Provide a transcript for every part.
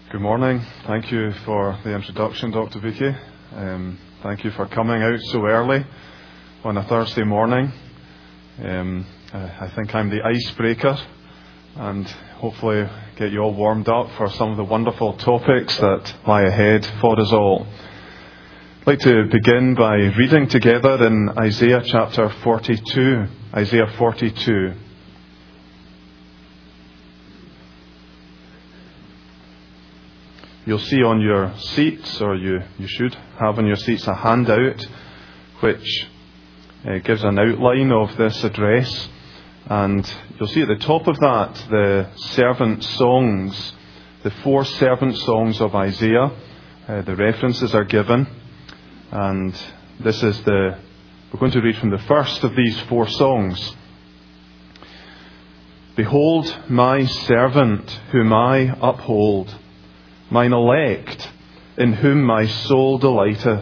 Good morning. Thank you for the introduction, Dr. Vicky. Thank you for coming out so early on a Thursday morning. I think I'm the icebreaker and hopefully get you all warmed up for some of the wonderful topics that lie ahead for us all. I'd like to begin by reading together in Isaiah chapter 42. Isaiah 42. You'll see on your seats, or you should have on your seats, a handout which gives an outline of this address. And you'll see at the top of that the servant songs, the 4 servant songs of Isaiah. The references are given. And we're going to read from the first of these 4 songs. Behold my servant whom I uphold, mine elect, in whom my soul delighteth.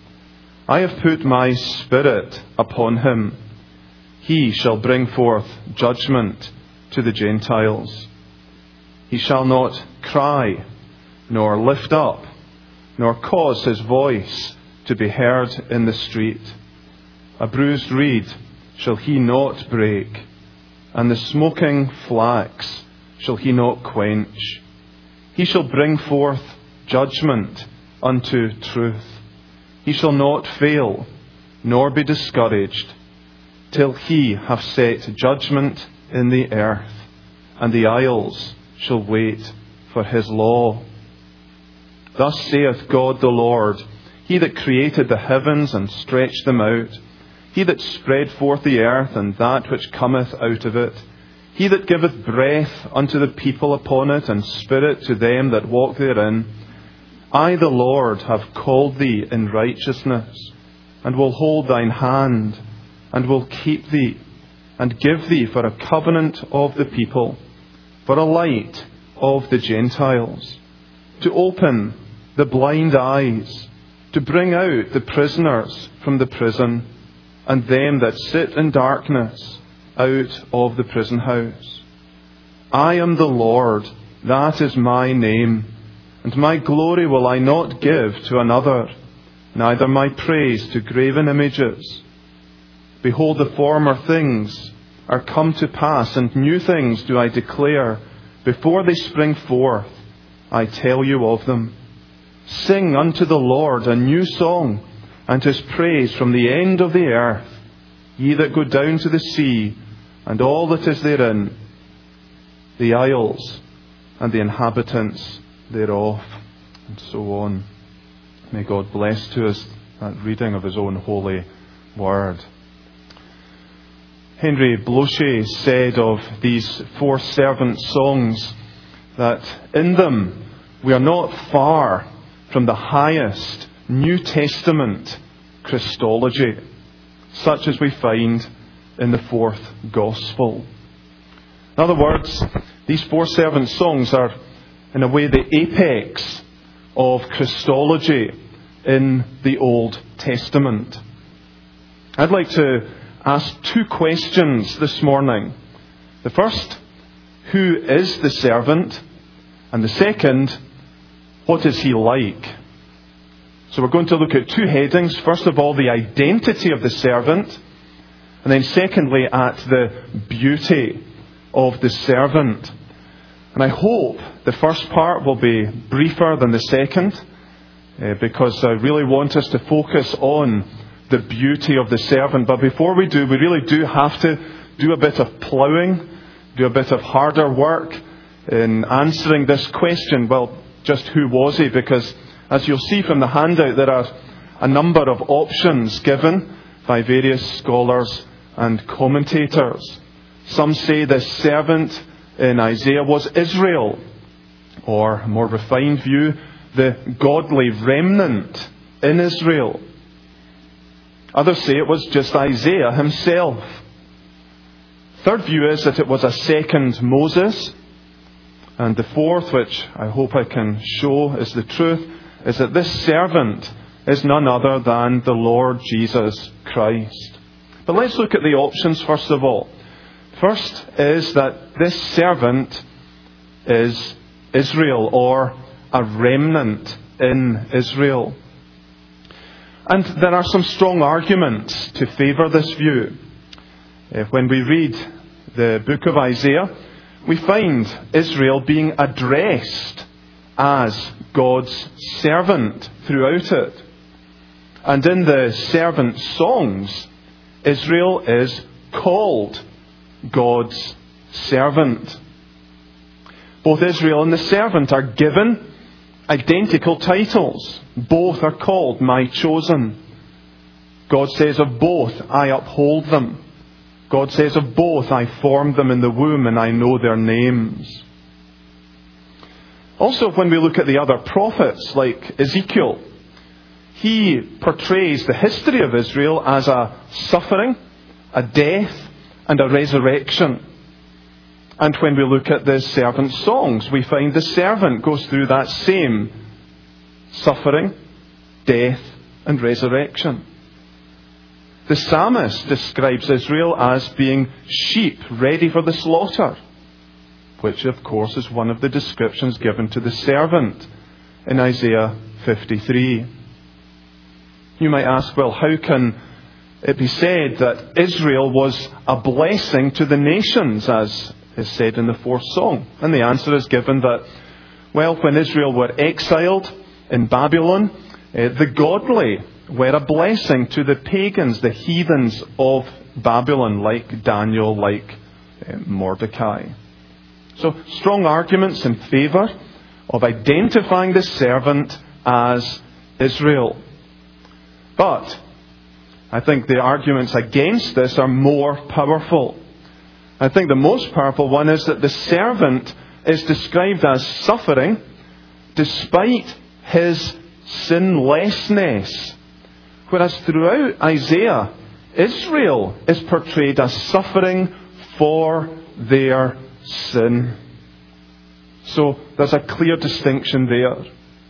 I have put my spirit upon him. He shall bring forth judgment to the Gentiles. He shall not cry, nor lift up, nor cause his voice to be heard in the street. A bruised reed shall he not break, and the smoking flax shall he not quench. He shall bring forth judgment unto truth. He shall not fail, nor be discouraged, till he have set judgment in the earth, and the isles shall wait for his law. Thus saith God the Lord, He that created the heavens and stretched them out, He that spread forth the earth and that which cometh out of it, He that giveth breath unto the people upon it, and spirit to them that walk therein. I, the Lord, have called thee in righteousness, and will hold thine hand, and will keep thee, and give thee for a covenant of the people, for a light of the Gentiles, to open the blind eyes, to bring out the prisoners from the prison, and them that sit in darkness out of the prison house. I am the Lord, that is my name, and my glory will I not give to another, neither my praise to graven images. Behold, the former things are come to pass, and new things do I declare. Before they spring forth, I tell you of them. Sing unto the Lord a new song, and his praise from the end of the earth. Ye that go down to the sea, and all that is therein, the isles and the inhabitants thereof, and so on. May God bless to us that reading of his own holy word. Henry Blocher said of these 4 servant songs that in them we are not far from the highest New Testament Christology, such as we find in the 4th Gospel. In other words, these 4 servant songs are, in a way, the apex of Christology in the Old Testament. I'd like to ask 2 questions this morning. The first, who is the servant? And the second, what is he like? So we're going to look at 2 headings. First of all, the identity of the servant. And then secondly, at the beauty of the servant. And I hope the first part will be briefer than the second, because I really want us to focus on the beauty of the servant. But before we do, we really do have to do a bit of ploughing, do a bit of harder work in answering this question. Well, just who was he? Because as you'll see from the handout, there are a number of options given by various scholars and commentators. Some say this servant in Isaiah was Israel, or a more refined view, the godly remnant in Israel. Others say it was just Isaiah himself. Third view is that it was a second Moses. And the fourth, which I hope I can show is the truth, is that this servant is none other than the Lord Jesus Christ. But let's look at the options first of all. First is that this servant is Israel, or a remnant in Israel. And there are some strong arguments to favour this view. When we read the book of Isaiah, we find Israel being addressed as God's servant throughout it. And in the servant songs, Israel is called God's servant. Both Israel and the servant are given identical titles. Both are called my chosen. God says of both, I uphold them. God says of both, I formed them in the womb and I know their names. Also, when we look at the other prophets, like Ezekiel, he portrays the history of Israel as a suffering, a death, and a resurrection. And when we look at the servant songs, we find the servant goes through that same suffering, death, and resurrection. The psalmist describes Israel as being sheep ready for the slaughter, which of course is one of the descriptions given to the servant in Isaiah 53. You might ask, well, how can it be said that Israel was a blessing to the nations, as is said in the fourth song? And the answer is given that, well, when Israel were exiled in Babylon, the godly were a blessing to the pagans, the heathens of Babylon, like Daniel, like Mordecai. So, strong arguments in favour of identifying the servant as Israel. But I think the arguments against this are more powerful. I think the most powerful one is that the servant is described as suffering despite his sinlessness. Whereas throughout Isaiah, Israel is portrayed as suffering for their sin. So there's a clear distinction there.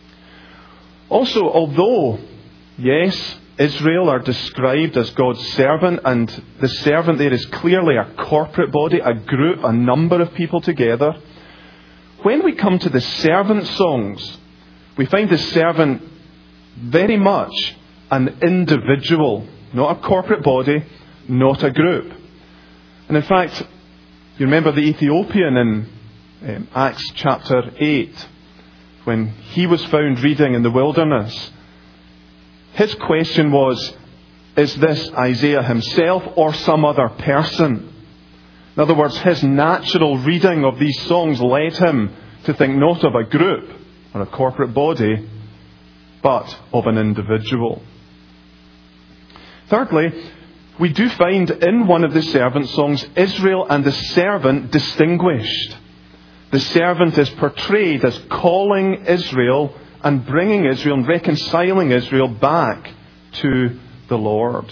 Also, although, yes, Israel are described as God's servant, and the servant there is clearly a corporate body, a group, a number of people together, when we come to the servant songs, we find the servant very much an individual, not a corporate body, not a group. And in fact, you remember the Ethiopian in Acts chapter 8, when he was found reading in the wilderness. His question was, is this Isaiah himself or some other person? In other words, his natural reading of these songs led him to think not of a group or a corporate body, but of an individual. Thirdly, we do find in one of the servant songs, Israel and the servant distinguished. The servant is portrayed as calling Israel and bringing Israel and reconciling Israel back to the Lord.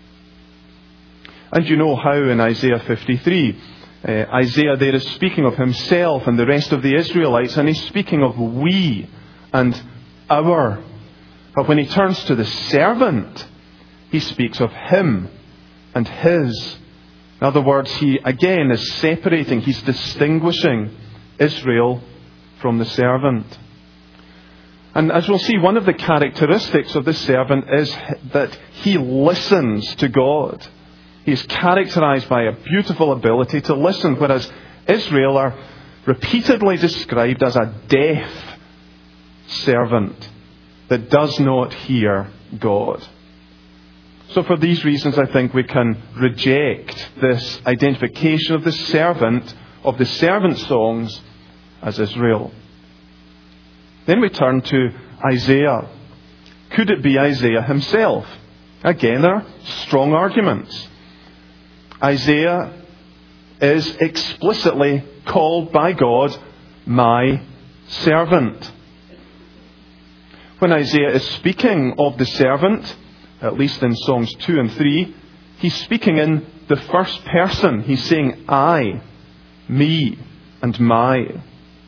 And you know how in Isaiah 53, Isaiah there is speaking of himself and the rest of the Israelites, and he's speaking of we and our. But when he turns to the servant, he speaks of him and his. In other words, he again is separating, he's distinguishing Israel from the servant. And as we'll see, one of the characteristics of the servant is that he listens to God. He's characterized by a beautiful ability to listen, whereas Israel are repeatedly described as a deaf servant that does not hear God. So for these reasons, I think we can reject this identification of the servant songs as Israel. Then we turn to Isaiah. Could it be Isaiah himself? Again, there are strong arguments. Isaiah is explicitly called by God, my servant. When Isaiah is speaking of the servant, at least in Songs 2 and 3, he's speaking in the first person. He's saying I, me, and my.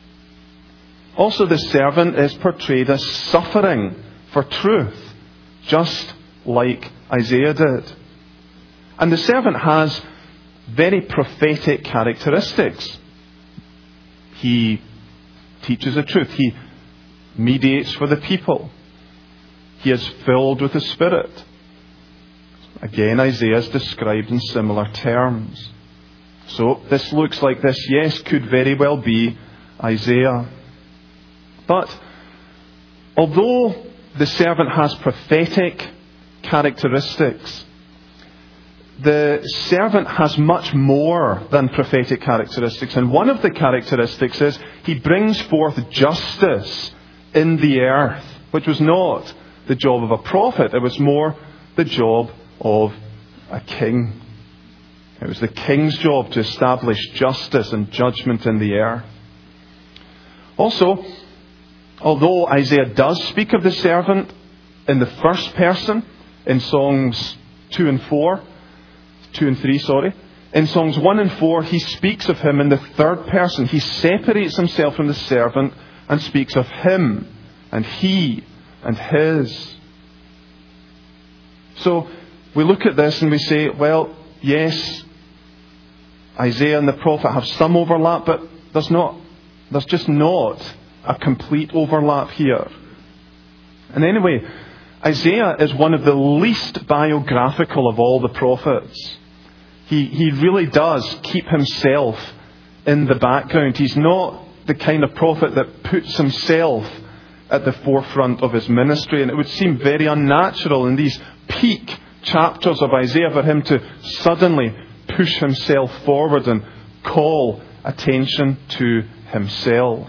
Also, the servant is portrayed as suffering for truth, just like Isaiah did. And the servant has very prophetic characteristics. He teaches the truth. He mediates for the people. He is filled with the Spirit. Again, Isaiah is described in similar terms. So this looks like this, yes, could very well be Isaiah. But although the servant has prophetic characteristics, the servant has much more than prophetic characteristics. And one of the characteristics is he brings forth justice in the earth, which was not the job of a prophet. It was more the job of a king. It was the king's job to establish justice and judgment in the earth. Also, although Isaiah does speak of the servant in the first person in Songs 2 and 3, in Songs 1 and 4, he speaks of him in the third person. He separates himself from the servant and speaks of him and he and his. So we look at this and we say, well, yes, Isaiah and the prophet have some overlap, but there's just not a complete overlap here. And anyway, Isaiah is one of the least biographical of all the prophets. He really does keep himself in the background. He's not the kind of prophet that puts himself at the forefront of his ministry. And it would seem very unnatural in these peak chapters of Isaiah for him to suddenly push himself forward and call attention to himself.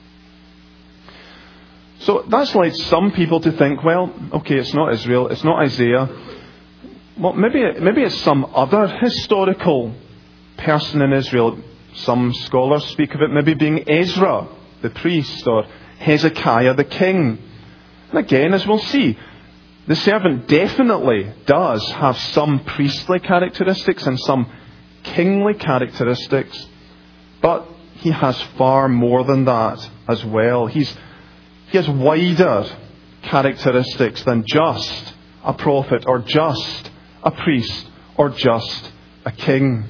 So that's led some people to think, well, okay, it's not Israel, it's not Isaiah. Well, maybe it's some other historical person in Israel. Some scholars speak of it maybe being Ezra, the priest, or Hezekiah, the king. And again, as we'll see, the servant definitely does have some priestly characteristics and some kingly characteristics. But he has far more than that as well. He has wider characteristics than just a prophet or just a priest or just a king.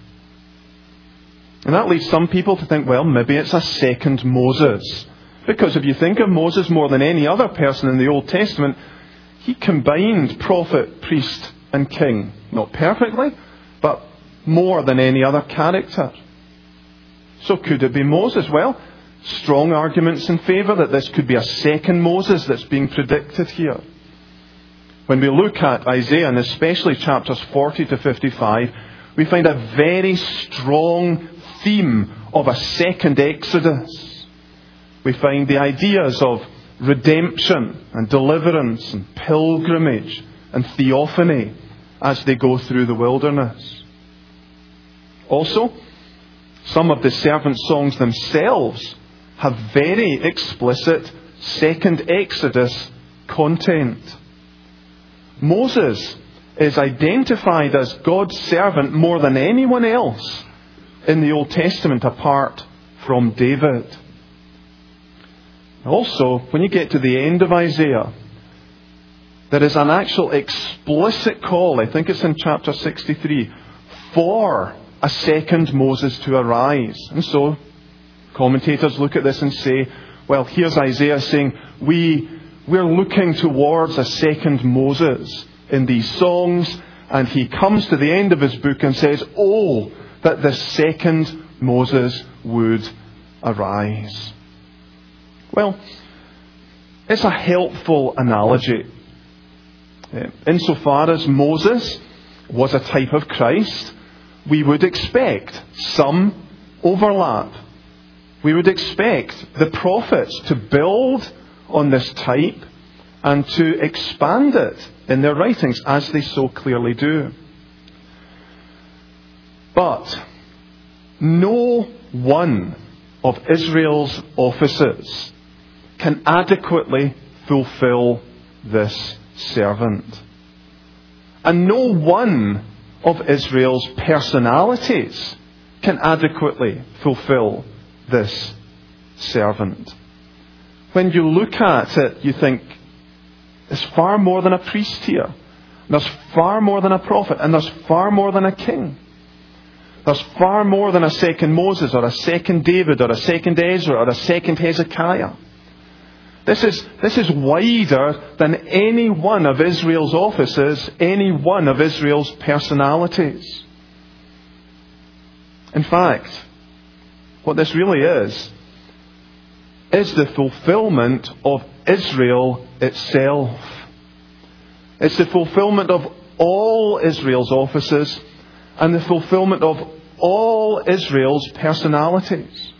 And that leads some people to think, well, maybe it's a second Moses. Because if you think of Moses more than any other person in the Old Testament, he combined prophet, priest and king. Not perfectly, but more than any other character. So could it be Moses? Well, strong arguments in favour that this could be a second Moses that's being predicted here. When we look at Isaiah, and especially chapters 40 to 55, we find a very strong theme of a second Exodus. We find the ideas of redemption and deliverance and pilgrimage and theophany as they go through the wilderness. Also, some of the servant songs themselves have very explicit second Exodus content. Moses is identified as God's servant more than anyone else in the Old Testament apart from David. Also, when you get to the end of Isaiah, there is an actual explicit call, I think it's in chapter 63, for a second Moses to arise. And so, commentators look at this and say, well, here's Isaiah saying, we're looking towards a second Moses in these songs, and he comes to the end of his book and says, oh, that the second Moses would arise. Well, it's a helpful analogy. Insofar as Moses was a type of Christ, we would expect some overlap. We would expect the prophets to build on this type and to expand it in their writings, as they so clearly do. But no one of Israel's offices can adequately fulfill this servant. And no one of Israel's personalities can adequately fulfill this servant. When you look at it, you think, there's far more than a priest here. There's far more than a prophet. And there's far more than a king. There's far more than a second Moses or a second David or a second Ezra or a second Hezekiah. This is wider than any one of Israel's offices, any one of Israel's personalities. In fact, what this really is the fulfillment of Israel itself. It's the fulfillment of all Israel's offices and the fulfillment of all Israel's personalities.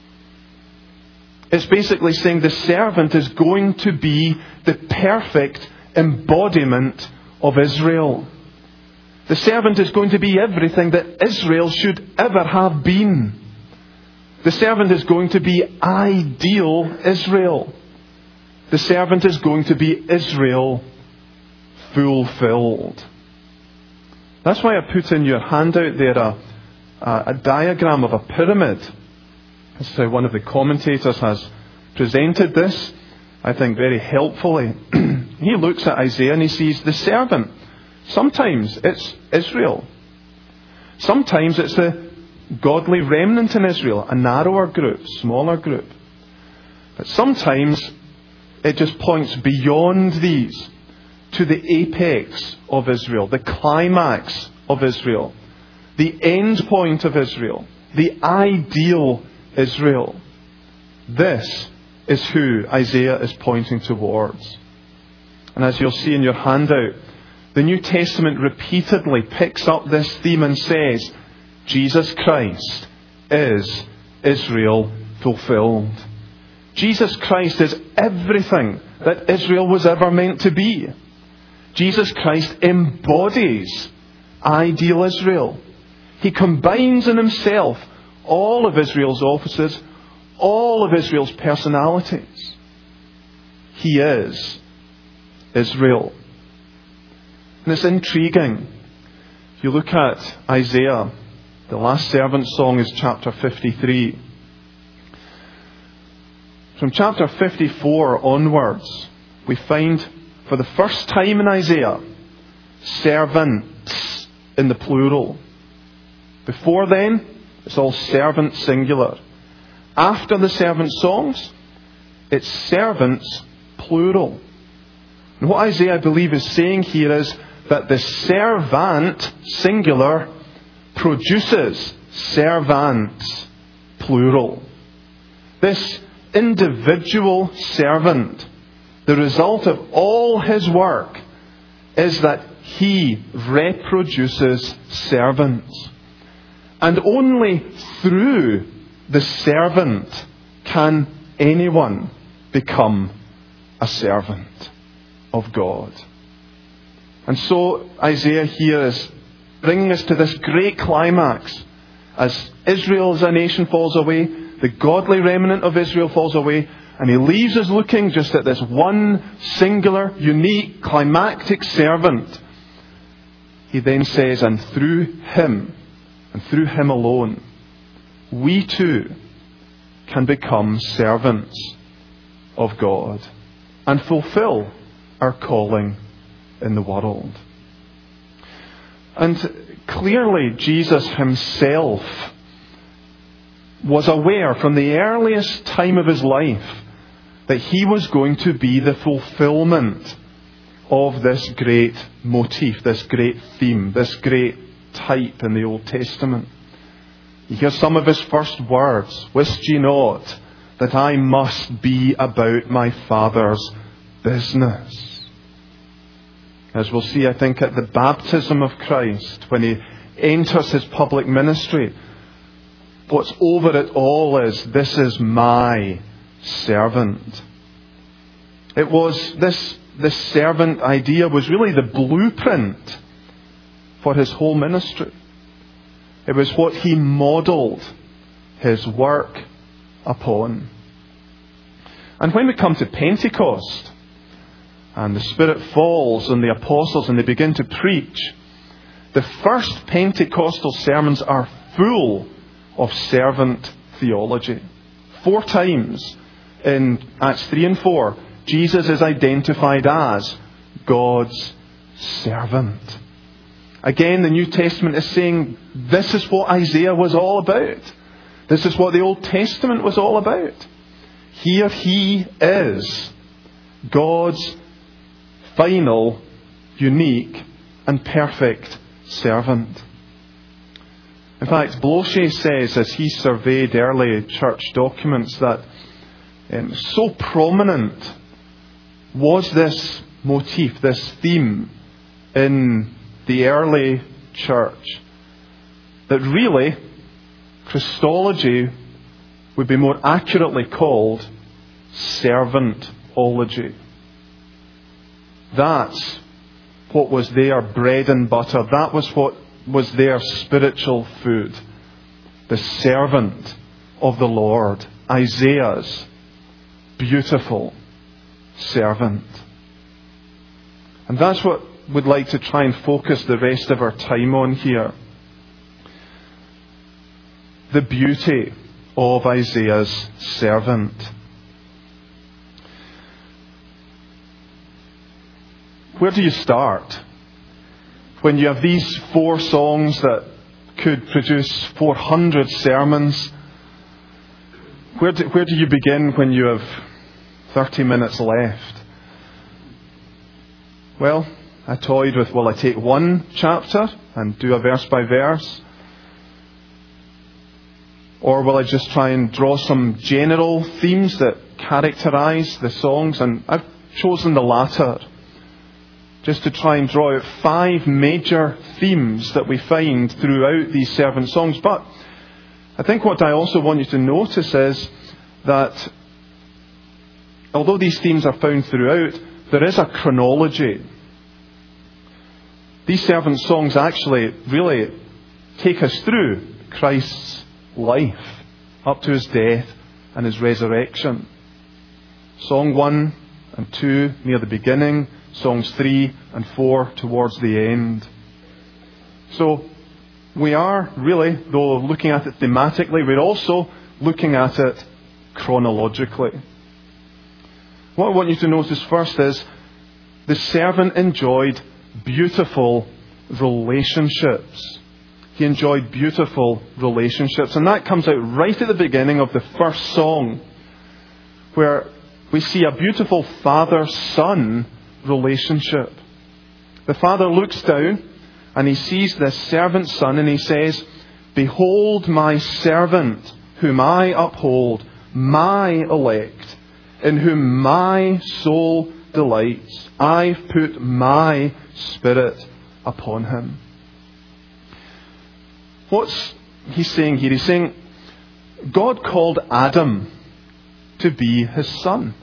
It's basically saying the servant is going to be the perfect embodiment of Israel. The servant is going to be everything that Israel should ever have been. The servant is going to be ideal Israel. The servant is going to be Israel fulfilled. That's why I put in your handout there a diagram of a pyramid. That's how one of the commentators has presented this, I think very helpfully. He looks at Isaiah and he sees the servant. Sometimes it's Israel. Sometimes it's the godly remnant in Israel, a narrower group, smaller group. But sometimes it just points beyond these to the apex of Israel, the climax of Israel, the end point of Israel, the ideal Israel. This is who Isaiah is pointing towards. And as you'll see in your handout, the New Testament repeatedly picks up this theme and says, Jesus Christ is Israel fulfilled. Jesus Christ is everything that Israel was ever meant to be. Jesus Christ embodies ideal Israel. He combines in himself all of Israel's offices, all of Israel's personalities. He is Israel. And it's intriguing. If you look at Isaiah, the last servant song is chapter 53. From chapter 54 onwards, we find for the first time in Isaiah, servants in the plural. Before then, it's all servant singular. After the servant songs, it's servants plural. And what Isaiah, I believe, is saying here is that the servant singular produces servants plural. This individual servant, the result of all his work is that he reproduces servants. And only through the servant can anyone become a servant of God. And so Isaiah here is bringing us to this great climax. As Israel as a nation falls away, the godly remnant of Israel falls away, and he leaves us looking just at this one singular, unique, climactic servant. He then says, and through him alone, we too can become servants of God and fulfill our calling in the world. And clearly Jesus himself was aware from the earliest time of his life that he was going to be the fulfillment of this great motif, this great theme, this great type in the Old Testament. You hear some of his first words, "Wist ye not that I must be about my Father's business?" As we'll see, I think, at the baptism of Christ, when he enters his public ministry, what's over it all is, this is my servant. It was this servant idea was really the blueprint for his whole ministry. It was what he modelled his work upon. And when we come to Pentecost, and the Spirit falls on the apostles and they begin to preach, the first Pentecostal sermons are full of servant theology. 4 times in Acts 3 and 4, Jesus is identified as God's servant. Again, the New Testament is saying this is what Isaiah was all about. This is what the Old Testament was all about. Here he is, God's final, unique and perfect servant. In fact, Blocher says, as he surveyed early church documents, that so prominent was this motif, this theme in the early church, that really Christology would be more accurately called servantology. That's what was their bread and butter. That was what was their spiritual food. The servant of the Lord. Isaiah's beautiful servant. And that's what we'd like to try and focus the rest of our time on here. The beauty of Isaiah's servant. Where do you start when you have these 4 songs that could produce 400 sermons? Where do you begin when you have 30 minutes left? Well, I toyed with, will I take one chapter and do a verse by verse? Or will I just try and draw some general themes that characterize the songs? And I've chosen the latter, just to try and draw out 5 major themes that we find throughout these servant songs. But I think what I also want you to notice is that although these themes are found throughout, there is a chronology. These servant songs actually really take us through Christ's life up to his death and his resurrection. Song 1 and 2 near the beginning, songs 3 and 4 towards the end. So we are really, though looking at it thematically, we're also looking at it chronologically. What I want you to notice first is the servant enjoyed beautiful relationships. He enjoyed beautiful relationships. And that comes out right at the beginning of the first song, where we see a beautiful father-son relationship. The father looks down and he sees this servant son and he says, "Behold my servant, whom I uphold, my elect, in whom my soul delights. I've put my spirit upon him." What's he saying here? He's saying God called Adam to be his son.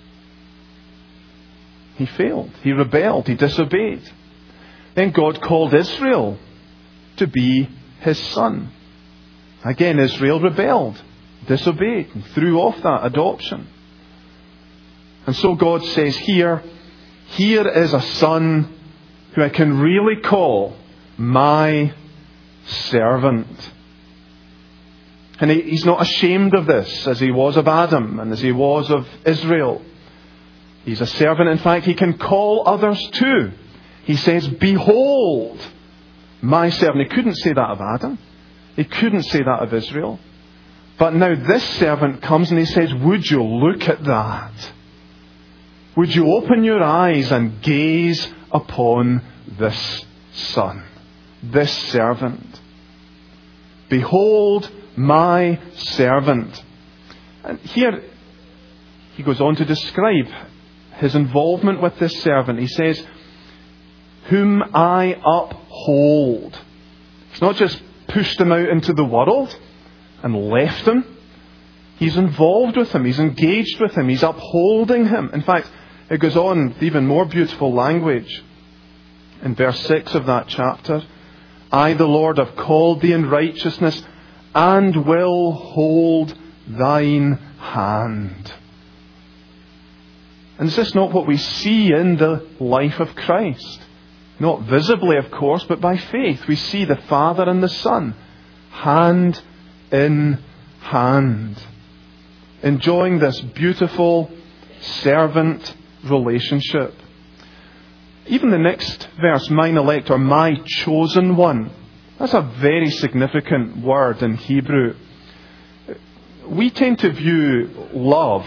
He failed. He rebelled. He disobeyed. Then God called Israel to be his son. Again, Israel rebelled, disobeyed, and threw off that adoption. And so God says here is a son who I can really call my servant. And he's not ashamed of this, as he was of Adam and as he was of Israel. He's a servant. In fact, he can call others too. He says, "Behold my servant." He couldn't say that of Adam. He couldn't say that of Israel. But now this servant comes and he says, "Would you look at that? Would you open your eyes and gaze upon this son, this servant? Behold my servant." And here he goes on to describe his involvement with this servant. He says, "Whom I uphold." He's not just pushed him out into the world and left him. He's involved with him. He's engaged with him. He's upholding him. In fact, it goes on with even more beautiful language. In verse 6 of that chapter, "I, the Lord, have called thee in righteousness and will hold thine hand." And is this not what we see in the life of Christ? Not visibly, of course, but by faith. We see the Father and the Son, hand in hand, enjoying this beautiful servant relationship. Even the next verse, "mine elect," or "my chosen one," that's a very significant word in Hebrew. We tend to view love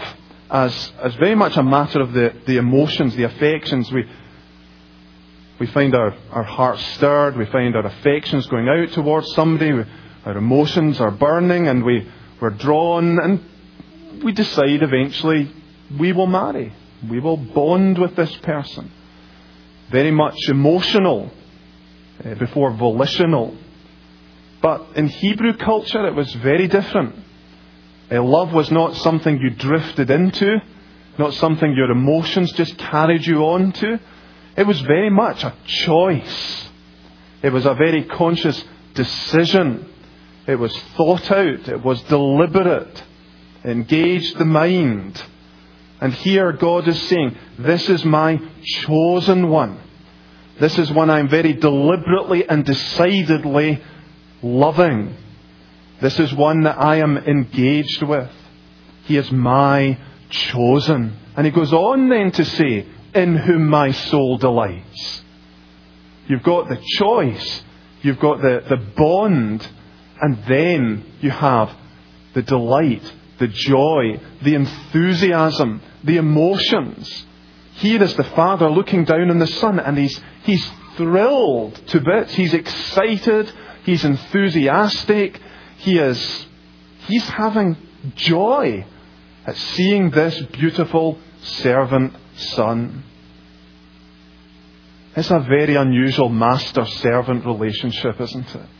as very much a matter of the emotions, the affections. We find our hearts stirred, we find our affections going out towards somebody, our emotions are burning, and we're drawn, and we decide eventually we will marry. We will bond with this person. Very much emotional before volitional. But in Hebrew culture it was very different. Love was not something you drifted into, not something your emotions just carried you on to. It was very much a choice. It was a very conscious decision. It was thought out. It was deliberate. It engaged the mind. And here God is saying, this is my chosen one. This is one I'm very deliberately and decidedly loving. This is one that I am engaged with. He is my chosen. And he goes on then to say, in whom my soul delights. You've got the choice. You've got the bond. And then you have the delight, the joy, the enthusiasm, the emotions. Here is the Father looking down on the Son, and he's thrilled to bits. He's excited. He's enthusiastic. He's having joy at seeing this beautiful servant son. It's a very unusual master-servant relationship, isn't it?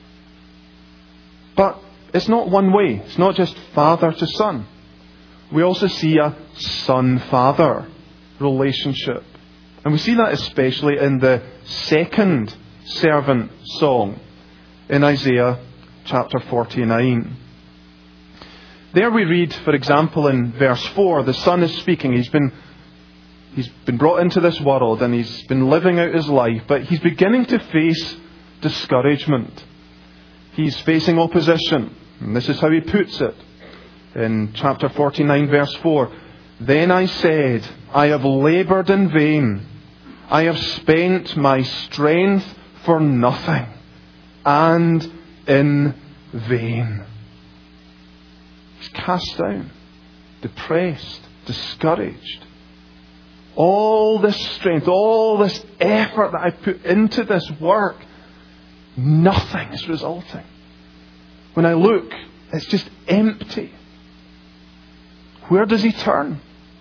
But it's not one way. It's not just father to son. We also see a son-father relationship. And we see that especially in the second servant song in Isaiah chapter 49. There we read, for example, in verse 4, the son is speaking. He's been brought into this world and he's been living out his life, but he's beginning to face discouragement. He's facing opposition. And this is how he puts it in chapter 49, verse 4. Then I said, I have laboured in vain. I have spent my strength for nothing and in vain. He's cast down, depressed, discouraged. All this strength, all this effort that I put into this work, nothing is resulting. When I look, it's just empty. Where does he turn?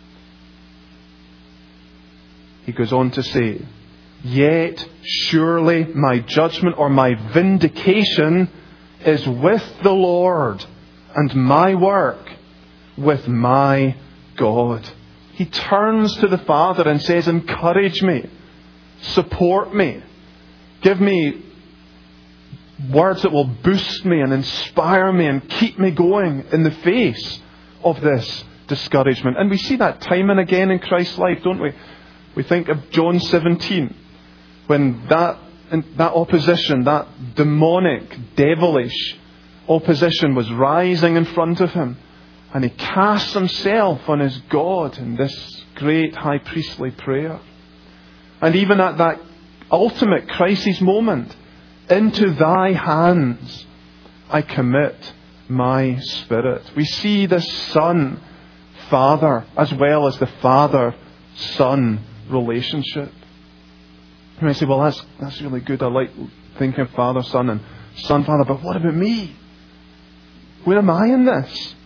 He goes on to say, yet surely my judgment or my vindication is with the Lord, and my work with my God. He turns to the Father and says, encourage me, support me, give me words that will boost me and inspire me and keep me going in the face of this discouragement. And we see that time and again in Christ's life, don't we? We think of John 17, when that opposition, that demonic, devilish opposition was rising in front of him. And he cast himself on his God in this great high priestly prayer. And even at that ultimate crisis moment, into thy hands I commit my spirit. We see the Son, Father, as well as the Father-Son relationship. You might say, well, that's really good. I like thinking of Father, Son, and Son, Father. But what about me? Where am I in this?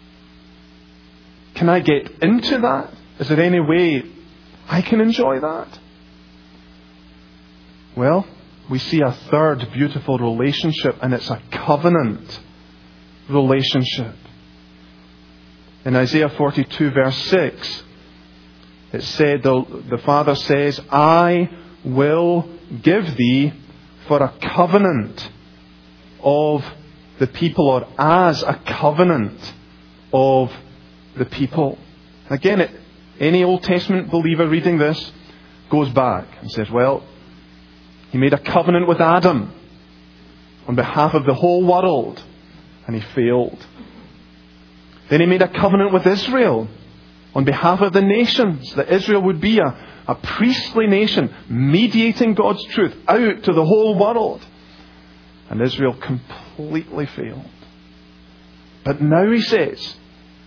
Can I get into that? Is there any way I can enjoy that? Well, we see a third beautiful relationship, and it's a covenant relationship. In Isaiah 42 verse 6, it said, the Father says, I will give thee for a covenant of the people, or as a covenant of the people. Again, any Old Testament believer reading this goes back and says, well, he made a covenant with Adam on behalf of the whole world, and he failed. Then he made a covenant with Israel on behalf of the nations, that Israel would be a priestly nation, mediating God's truth out to the whole world. And Israel completely failed. But now he says,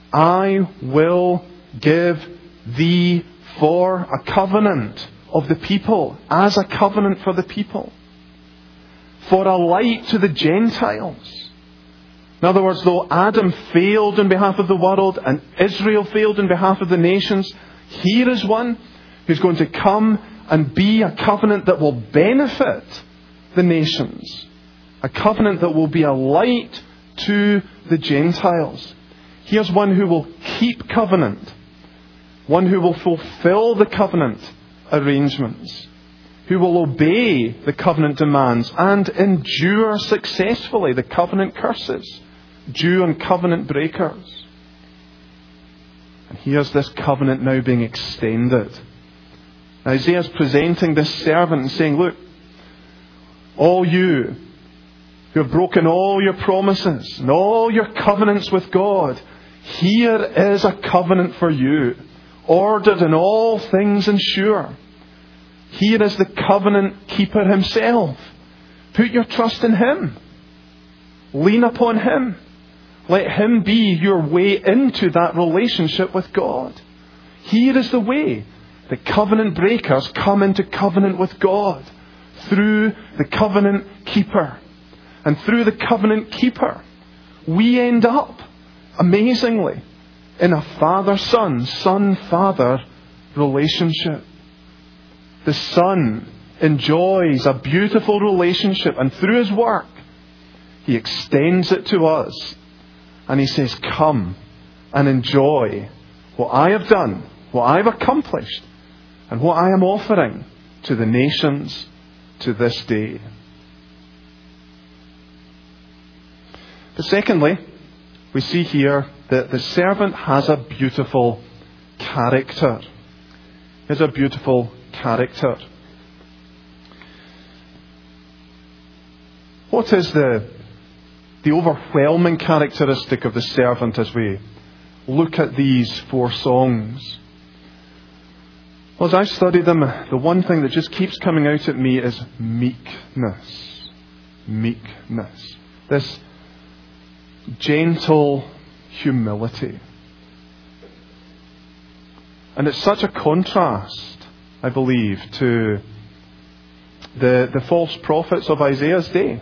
I will give thee for a covenant of the people, as a covenant for the people, for a light to the Gentiles. In other words, though Adam failed on behalf of the world and Israel failed on behalf of the nations, here is one who's going to come and be a covenant that will benefit the nations. A covenant that will be a light to the Gentiles. Here's one who will keep covenant. One who will fulfill the covenant arrangements. Who will obey the covenant demands and endure successfully the covenant curses due on covenant breakers. And here's this covenant now being extended. Isaiah's presenting this servant and saying, look, all you who have broken all your promises and all your covenants with God, here is a covenant for you, ordered in all things and sure. Here is the covenant keeper himself. Put your trust in him. Lean upon him. Let him be your way into that relationship with God. Here is the way the covenant breakers come into covenant with God, through the covenant keeper. And through the covenant keeper, we end up, amazingly, in a father-son, son-father relationship. The Son enjoys a beautiful relationship, and through his work, he extends it to us. And he says, come and enjoy what I have done, what I've accomplished, and what I am offering to the nations to this day. But secondly, we see here that the servant has a beautiful character. He has a beautiful character. What is the overwhelming characteristic of the servant as we look at these 4 songs? Well, as I study them, the one thing that just keeps coming out at me is meekness. Meekness. This gentle humility. And it's such a contrast, I believe, to the false prophets of Isaiah's day.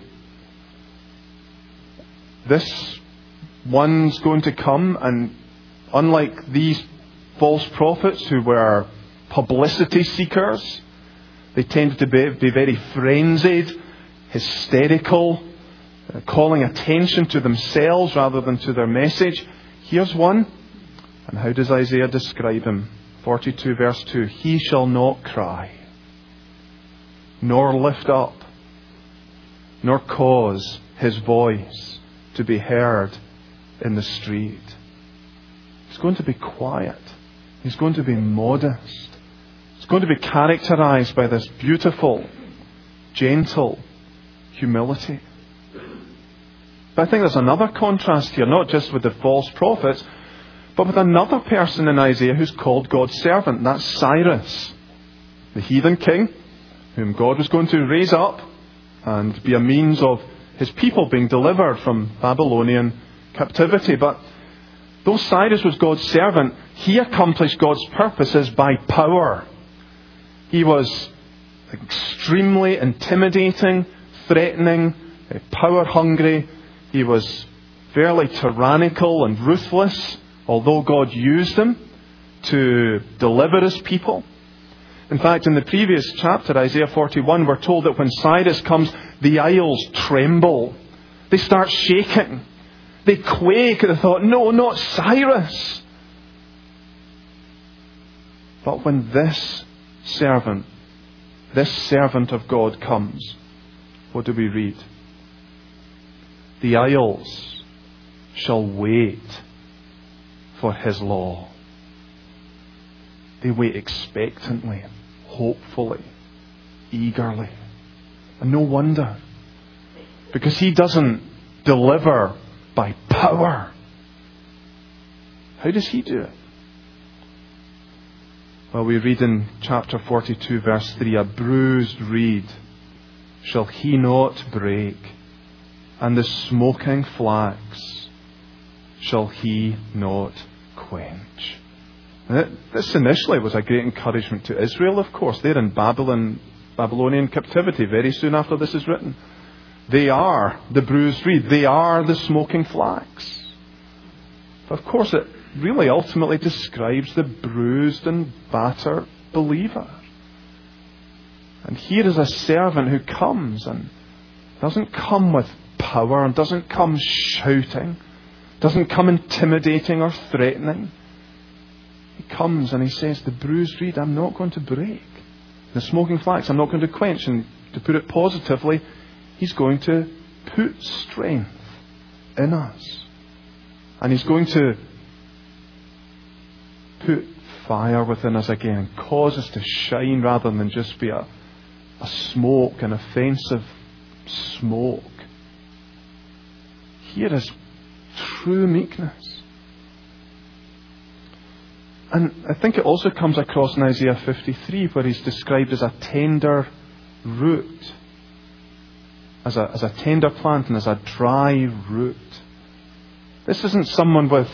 This one's going to come, and unlike these false prophets who were publicity seekers, they tended to be very frenzied, hysterical, calling attention to themselves rather than to their message. Here's one. And how does Isaiah describe him? 42 verse 2. He shall not cry, nor lift up, nor cause his voice to be heard in the street. He's going to be quiet. He's going to be modest. He's going to be characterized by this beautiful, gentle humility. But I think there's another contrast here, not just with the false prophets, but with another person in Isaiah who's called God's servant. That's Cyrus, the heathen king, whom God was going to raise up and be a means of his people being delivered from Babylonian captivity. But though Cyrus was God's servant, he accomplished God's purposes by power. He was extremely intimidating, threatening, power-hungry. He was fairly tyrannical and ruthless, although God used him to deliver his people. In fact, in the previous chapter, Isaiah 41, we're told that when Cyrus comes, the isles tremble. They start shaking. They quake at the thought, no, not Cyrus. But when this servant of God comes, what do we read? The isles shall wait for his law. They wait expectantly, hopefully, eagerly. And no wonder, because he doesn't deliver by power. How does he do it? Well, we read in chapter 42, verse 3, a bruised reed shall he not break, and the smoking flax shall he not quench. And this initially was a great encouragement to Israel, of course. They're in Babylonian captivity very soon after this is written. They are the bruised reed. They are the smoking flax. But of course, it really ultimately describes the bruised and battered believer. And here is a servant who comes and doesn't come with power and doesn't come shouting, doesn't come intimidating or threatening. He comes and he says, the bruised reed I'm not going to break. The smoking flax I'm not going to quench. And to put it positively, he's going to put strength in us. And he's going to put fire within us again and cause us to shine rather than just be a smoke, an offensive smoke. Here is true meekness. And I think it also comes across in Isaiah 53, where he's described as a tender root, as a tender plant and as a dry root. This isn't someone with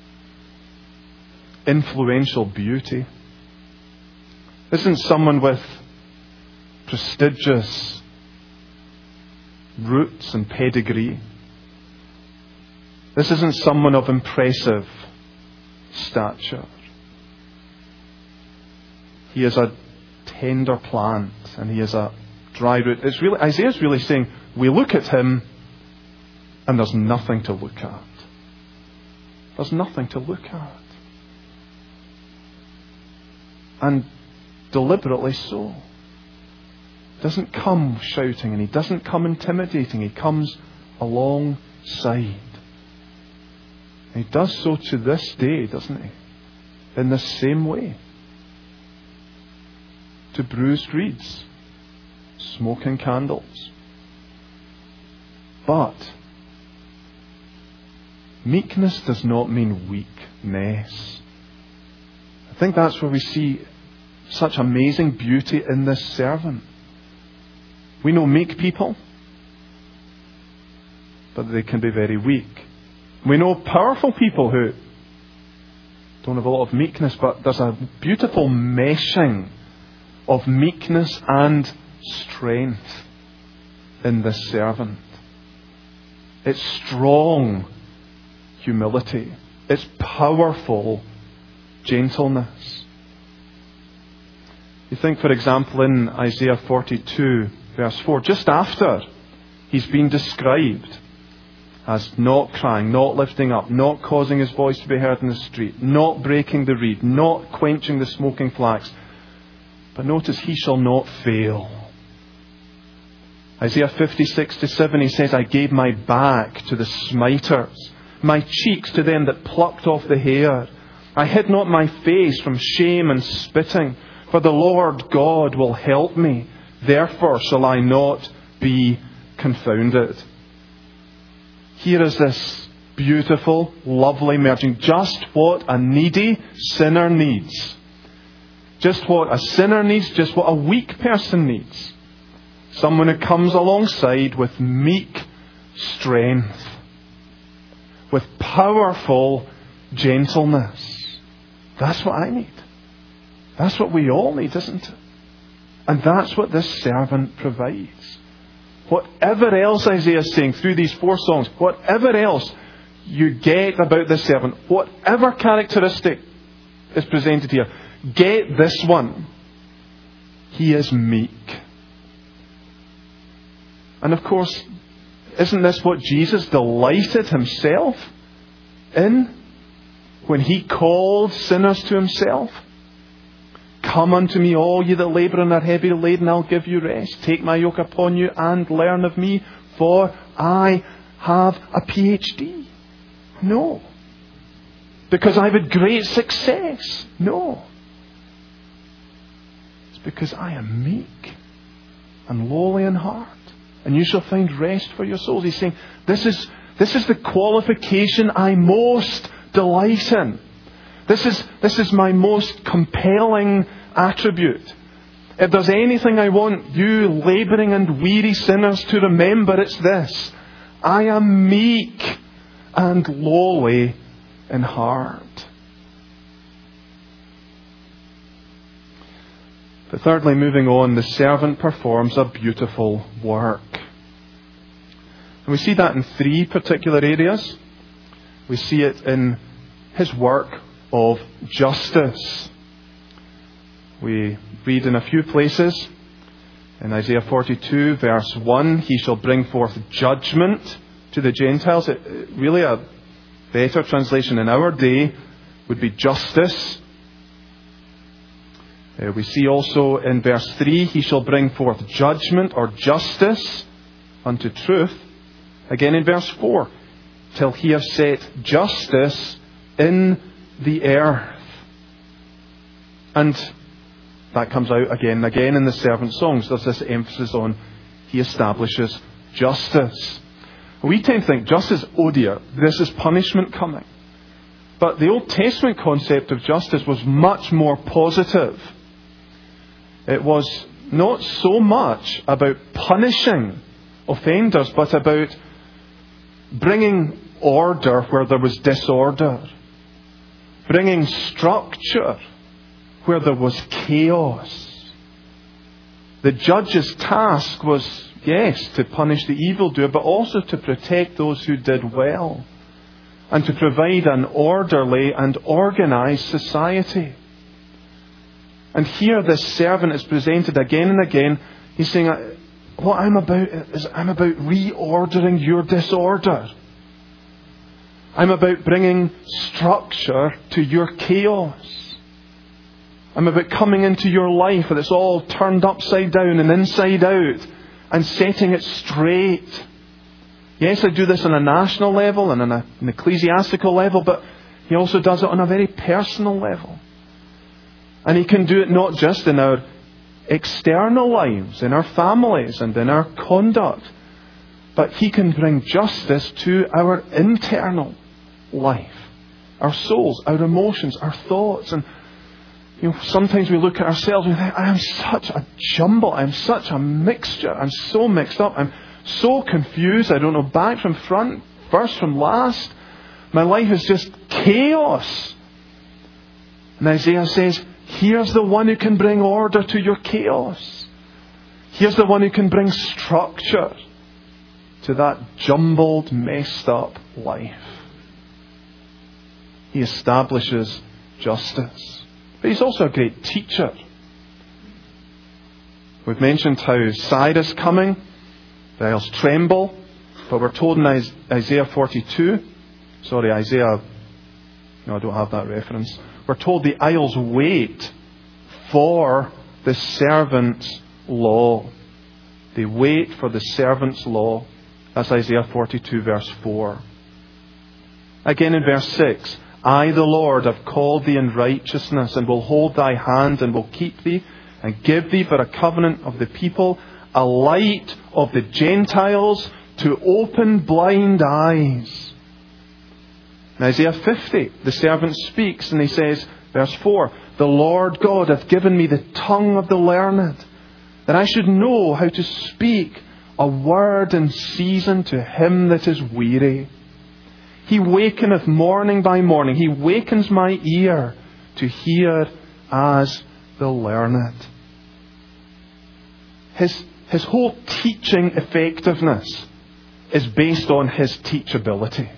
influential beauty. This isn't someone with prestigious roots and pedigree. This isn't someone of impressive stature. He is a tender plant and he is a dry root. Isaiah's really saying, we look at him and there's nothing to look at. There's nothing to look at. And deliberately so. He doesn't come shouting and he doesn't come intimidating. He comes alongside. And he does so to this day, doesn't he? In the same way. To bruised reeds, smoking candles. But meekness does not mean weakness. I think that's where we see such amazing beauty in this servant. We know meek people, but they can be very weak. We know powerful people who don't have a lot of meekness, but there's a beautiful meshing of meekness and strength in this servant. It's strong humility. It's powerful gentleness. You think, for example, in Isaiah 42, verse 4, just after he's been described as not crying, not lifting up, not causing his voice to be heard in the street, not breaking the reed, not quenching the smoking flax. But notice, he shall not fail. Isaiah 56-7, he says, I gave my back to the smiters, my cheeks to them that plucked off the hair. I hid not my face from shame and spitting, for the Lord God will help me. Therefore shall I not be confounded. Here is this beautiful, lovely merging. Just what a needy sinner needs. Just what a sinner needs, just what a weak person needs. Someone who comes alongside with meek strength, with powerful gentleness. That's what I need. That's what we all need, isn't it? And that's what this servant provides. Whatever else Isaiah is saying through these 4 songs, whatever else you get about this servant, whatever characteristic is presented here, get this one. He is meek. And of course, isn't this what Jesus delighted himself in when he called sinners to himself? Come unto me, all ye that labour and are heavy laden, I'll give you rest. Take my yoke upon you and learn of me, for I have a PhD. No. Because I've had great success. No. It's because I am meek and lowly in heart, and you shall find rest for your souls. He's saying, this is the qualification I most delight in. This is my most compelling attribute. If there's anything I want you labouring and weary sinners to remember, it's this. I am meek and lowly in heart. But thirdly, moving on, the servant performs a beautiful work. And we see that in three particular areas. We see it in his work of justice. We read in a few places, in Isaiah 42, verse 1, he shall bring forth judgment to the Gentiles. Really a better translation in our day would be justice. We see also in verse 3, he shall bring forth judgment or justice unto truth. Again in verse 4, till he have set justice in the earth. And that comes out again and again in the servant songs. There's this emphasis on he establishes justice. We tend to think justice, oh dear, this is punishment coming. But the Old Testament concept of justice was much more positive. It was not so much about punishing offenders, but about bringing order where there was disorder. Bringing structure where there was chaos. The judge's task was, yes, to punish the evildoer, but also to protect those who did well. And to provide an orderly and organised society. And here this servant is presented again and again. He's saying, what I'm about is I'm about reordering your disorder. I'm about bringing structure to your chaos. I'm about coming into your life and it's all turned upside down and inside out and setting it straight. Yes, I do this on a national level and on an ecclesiastical level, but he also does it on a very personal level. And he can do it not just in our external lives, in our families and in our conduct, but he can bring justice to our internal life, our souls, our emotions, our thoughts. And sometimes we look at ourselves and we think, I am such a jumble, I'm such a mixture, I'm so mixed up, I'm so confused, I don't know back from front, first from last. My life is just chaos. And Isaiah says, here's the one who can bring order to your chaos. Here's the one who can bring structure to that jumbled, messed up life. He establishes justice. But he's also a great teacher. We've mentioned how Cyrus coming, the isles tremble, but we're told in Isaiah 42, I don't have that reference. We're told the isles wait for the servant's law. They wait for the servant's law. That's Isaiah 42 verse 4. Again in verse 6, I, the Lord, have called thee in righteousness, and will hold thy hand, and will keep thee, and give thee for a covenant of the people, a light of the Gentiles, to open blind eyes. In Isaiah 50, the servant speaks, and he says, verse 4, the Lord God hath given me the tongue of the learned, that I should know how to speak a word in season to him that is weary. He wakeneth morning by morning. He wakens my ear to hear as the learned. His whole teaching effectiveness is based on his teachability.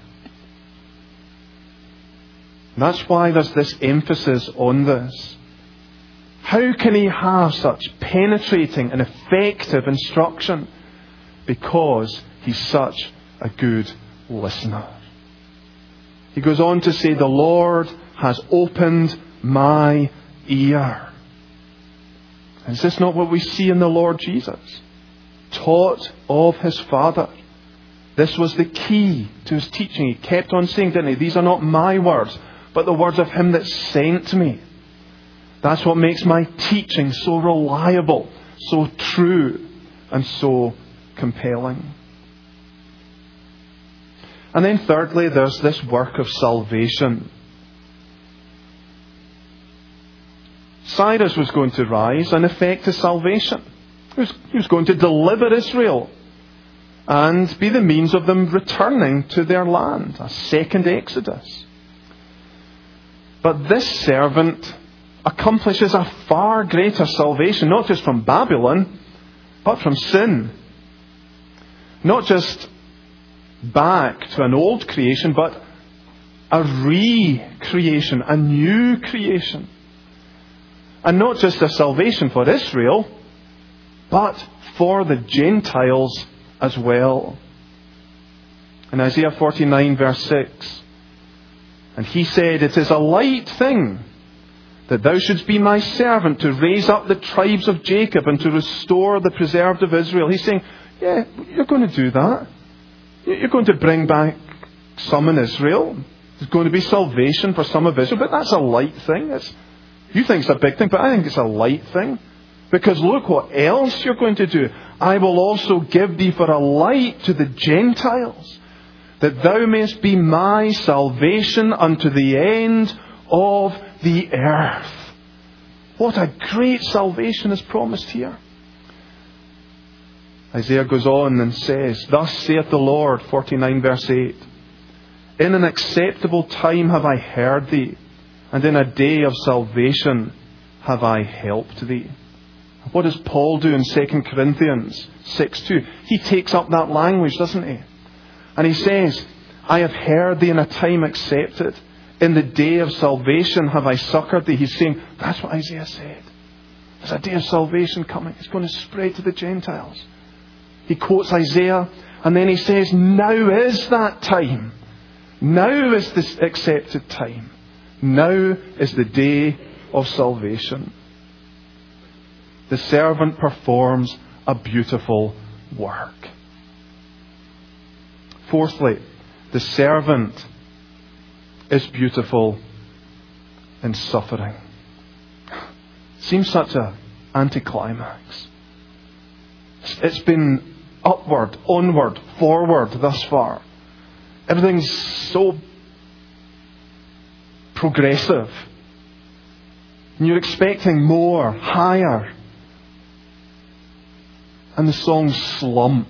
And that's why there's this emphasis on this. How can he have such penetrating and effective instruction? Because he's such a good listener. He goes on to say, the Lord has opened my ear. Is this not what we see in the Lord Jesus? Taught of his Father. This was the key to his teaching. He kept on saying, didn't he? These are not my words, but the words of him that sent me. That's what makes my teaching so reliable, so true, and so compelling. And then thirdly, there's this work of salvation. Cyrus was going to rise and effect his salvation. He was going to deliver Israel and be the means of them returning to their land, a second Exodus. But this servant accomplishes a far greater salvation, not just from Babylon, but from sin. Not just back to an old creation, but a re-creation, a new creation. And not just a salvation for Israel, but for the Gentiles as well. In Isaiah 49 verse 6, and he said, "It is a light thing that thou shouldst be my servant to raise up the tribes of Jacob and to restore the preserved of Israel." He's saying, yeah, you're going to do that. You're going to bring back some in Israel. There's going to be salvation for some of Israel, but that's a light thing. You think it's a big thing, but I think it's a light thing. Because look what else you're going to do. "I will also give thee for a light to the Gentiles, that thou mayest be my salvation unto the end of the earth." What a great salvation is promised here. Isaiah goes on and says, "Thus saith the Lord," 49 verse 8, "In an acceptable time have I heard thee, and in a day of salvation have I helped thee." What does Paul do in 2 Corinthians 6:2? He takes up that language, doesn't he? And he says, "I have heard thee in a time accepted. In the day of salvation have I succoured thee." He's saying, that's what Isaiah said. There's a day of salvation coming. It's going to spread to the Gentiles. He quotes Isaiah, and then he says, now is that time. Now is this accepted time. Now is the day of salvation. The servant performs a beautiful work. Fourthly, the servant is beautiful in suffering. Seems such an anticlimax. It's been upward, onward, forward thus far. Everything's so progressive. And you're expecting more, higher. And the songs slump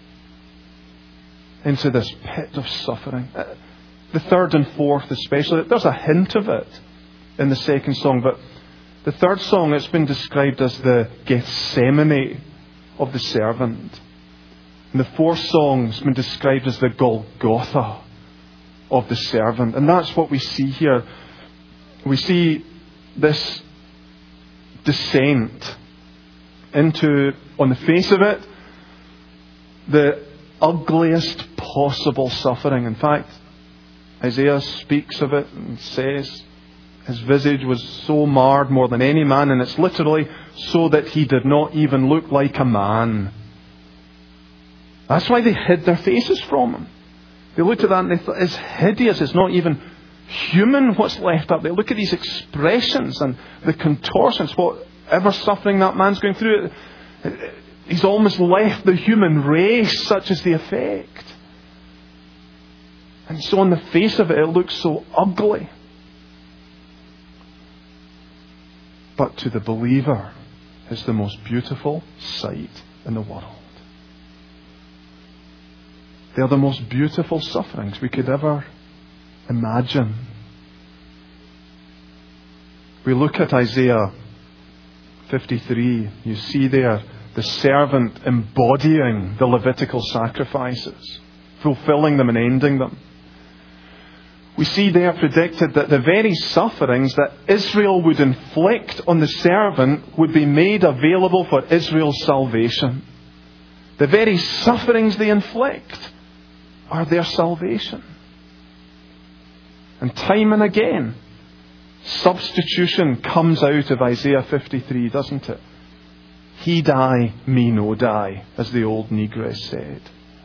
into this pit of suffering. The third and fourth especially, there's a hint of it in the second song, but the third song, it's been described as the Gethsemane of the servant. And the fourth song has been described as the Golgotha of the servant. And that's what we see here. We see this descent into, on the face of it, the ugliest possible suffering. In fact, Isaiah speaks of it and says his visage was so marred more than any man, and it's literally so that he did not even look like a man. That's why they hid their faces from him. They looked at that and they thought, it's hideous, it's not even human what's left up. They look at these expressions and the contortions, whatever suffering that man's going through, he's almost left the human race, such is the effect. And so on the face of it, it looks so ugly. But to the believer, it's the most beautiful sight in the world. They are the most beautiful sufferings we could ever imagine. We look at Isaiah 53. You see there the servant embodying the Levitical sacrifices, fulfilling them and ending them. We see there predicted that the very sufferings that Israel would inflict on the servant would be made available for Israel's salvation. The very sufferings they inflict are their salvation. And time and again, substitution comes out of Isaiah 53, doesn't it? He die, me no die, as the old negress said.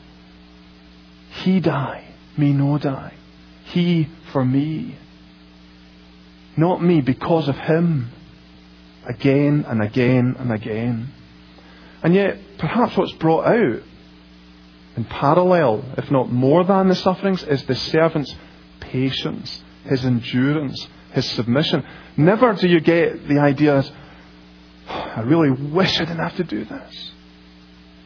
He die, me no die. He for me. Not me, because of him. Again and again and again. And yet, perhaps what's brought out in parallel, if not more than the sufferings, is the servant's patience, his endurance, his submission. Never do you get the idea, I really wish I didn't have to do this.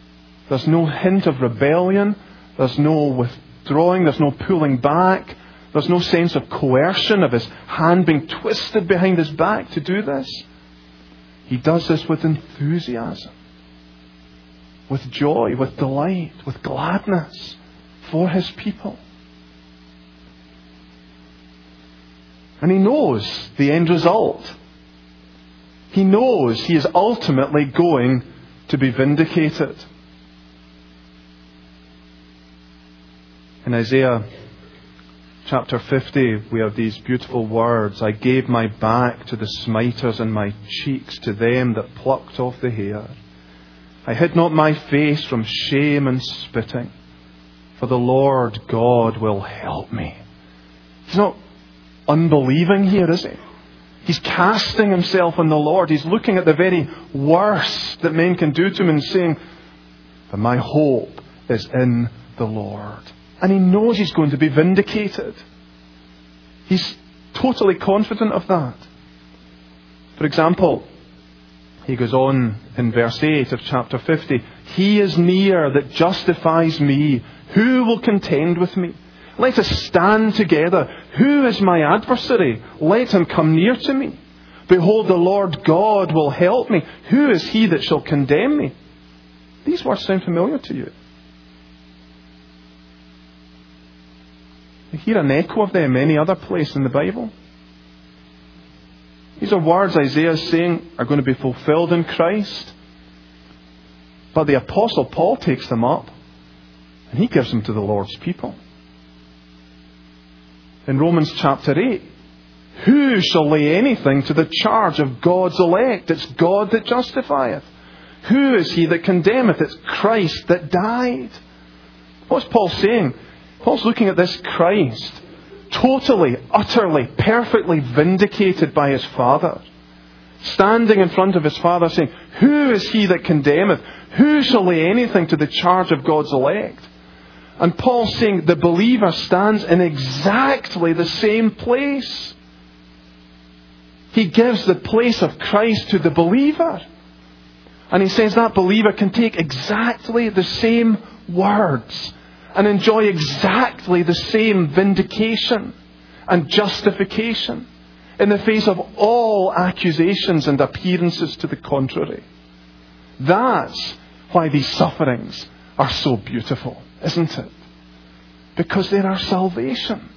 There's no hint of rebellion. There's no withdrawing. There's no pulling back. There's no sense of coercion, of his hand being twisted behind his back to do this. He does this with enthusiasm, with joy, with delight, with gladness for his people. And he knows the end result. He knows he is ultimately going to be vindicated. In Isaiah chapter 50, we have these beautiful words. I gave my back to the smiters and my cheeks to them that plucked off the hair. I hid not my face from shame and spitting, for the Lord God will help me. He's not unbelieving here, is he? He's casting himself on the Lord. He's looking at the very worst that men can do to him and saying, but my hope is in the Lord. And he knows he's going to be vindicated. He's totally confident of that. For example, he goes on in verse 8 of chapter 50, He is near that justifies me. Who will contend with me? Let us stand together. Who is my adversary? Let him come near to me. Behold, the Lord God will help me. Who is he that shall condemn me? These words sound familiar to you. You hear an echo of them any other place in the Bible. These are words Isaiah is saying are going to be fulfilled in Christ. But the Apostle Paul takes them up and he gives them to the Lord's people. In Romans chapter 8, who shall lay anything to the charge of God's elect? It's God that justifieth. Who is he that condemneth? It's Christ that died. What's Paul saying? Paul's looking at this Christ, totally, utterly, perfectly vindicated by his Father, standing in front of his Father saying, who is he that condemneth? Who shall lay anything to the charge of God's elect? And Paul's saying the believer stands in exactly the same place. He gives the place of Christ to the believer. And he says that believer can take exactly the same words and enjoy exactly the same vindication and justification in the face of all accusations and appearances to the contrary. That's why these sufferings are so beautiful, isn't it? Because they're our salvation.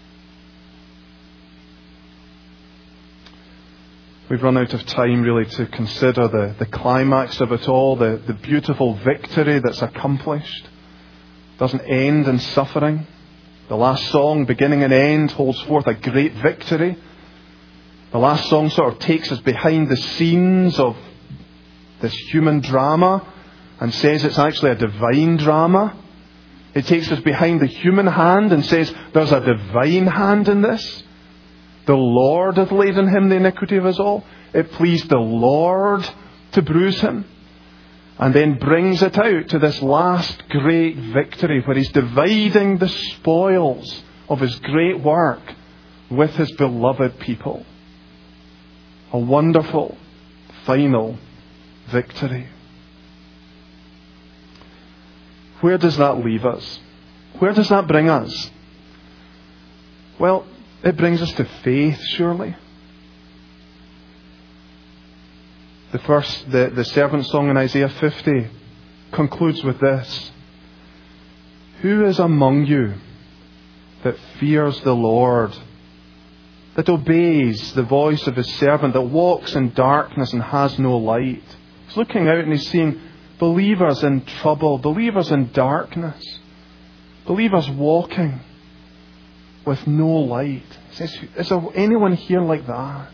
We've run out of time really to consider the climax of it all, the beautiful victory that's accomplished. Doesn't end in suffering. The last song, beginning and end, holds forth a great victory. The last song sort of takes us behind the scenes of this human drama and says it's actually a divine drama. It takes us behind the human hand and says there's a divine hand in this. The Lord hath laid on him the iniquity of us all. It pleased the Lord to bruise him. And then brings it out to this last great victory where he's dividing the spoils of his great work with his beloved people. A wonderful final victory. Where does that leave us? Where does that bring us? Well, it brings us to faith, surely. The servant song in Isaiah 50 concludes with this. Who is among you that fears the Lord, that obeys the voice of his servant, that walks in darkness and has no light? He's looking out and he's seeing believers in trouble, believers in darkness, believers walking with no light. He says, is there anyone here like that?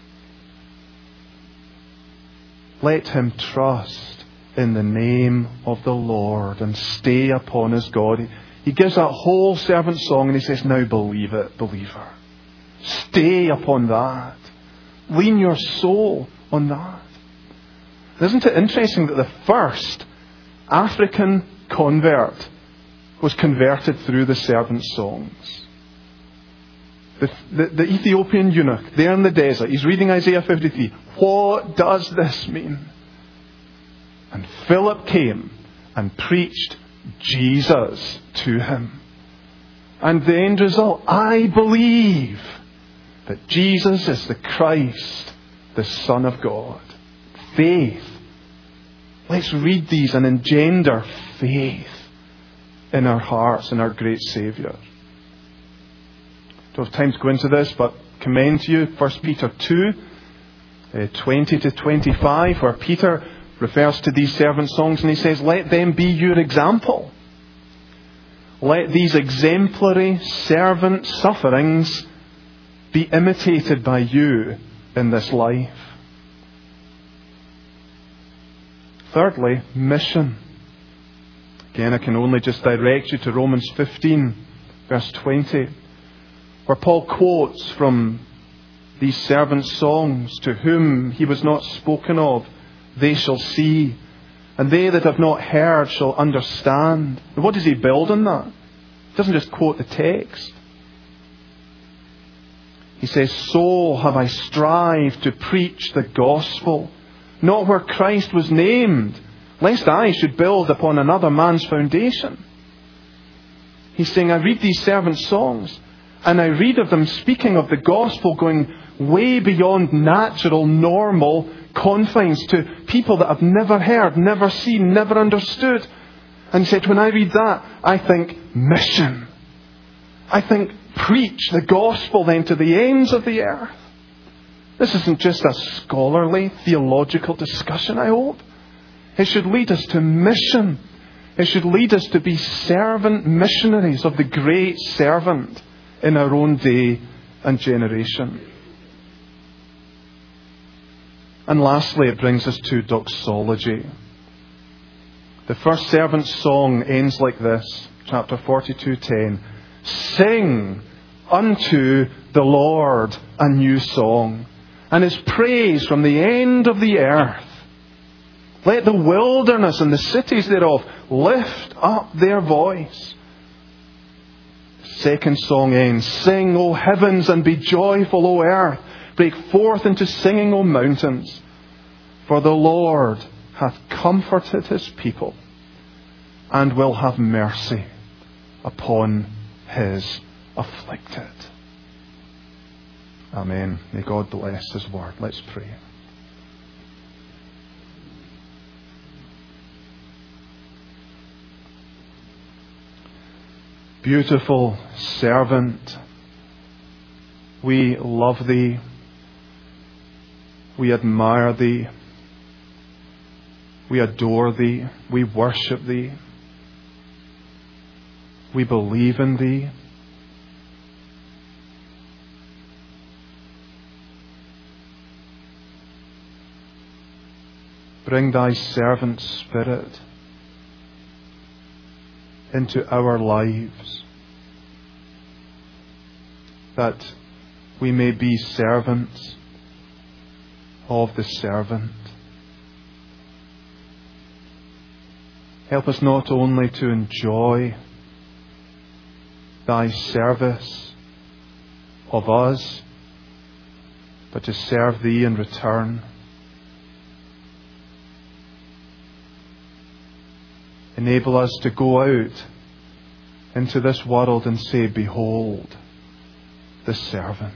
Let him trust in the name of the Lord and stay upon his God. He gives that whole servant song and he says, now believe it, believer. Stay upon that. Lean your soul on that. Isn't it interesting that the first African convert was converted through the servant songs? The Ethiopian eunuch there in the desert, he's reading Isaiah 53. What does this mean? And Philip came and preached Jesus to him. And the end result, I believe that Jesus is the Christ, the Son of God. Faith. Let's read these and engender faith in our hearts in our great Saviour. Don't have time to go into this, but commend to you 1 Peter 2, 20 to 25, where Peter refers to these servant songs and he says, let them be your example. Let these exemplary servant sufferings be imitated by you in this life. Thirdly, mission. Again, I can only just direct you to Romans 15, verse 20, where Paul quotes from these servant songs, to whom he was not spoken of, they shall see, and they that have not heard shall understand. And what does he build on that? He doesn't just quote the text. He says, so have I strived to preach the gospel, not where Christ was named, lest I should build upon another man's foundation. He's saying, I read these servant songs, and I read of them speaking of the gospel going way beyond natural, normal confines to people that I've never heard, never seen, never understood. And he said, when I read that, I think mission. I think preach the gospel then to the ends of the earth. This isn't just a scholarly, theological discussion, I hope. It should lead us to mission. It should lead us to be servant missionaries of the great servant in our own day and generation. And lastly, it brings us to doxology. The first servant's song ends like this, chapter 42:10. Sing unto the Lord a new song, and his praise from the end of the earth. Let the wilderness and the cities thereof lift up their voice. Second song ends, sing, O heavens, and be joyful, O earth. Break forth into singing, O mountains. For the Lord hath comforted his people, and will have mercy upon his afflicted. Amen. May God bless his word. Let's pray. Beautiful servant, we love thee, we admire thee, we adore thee, we worship thee, we believe in thee. Bring thy servant spirit into our lives, that we may be servants of the servant. Help us not only to enjoy thy service of us, but to serve thee in return. Enable us to go out into this world and say, behold, the servant.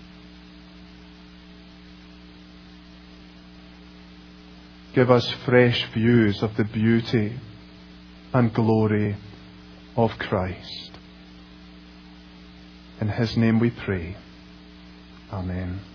Give us fresh views of the beauty and glory of Christ. In his name we pray. Amen.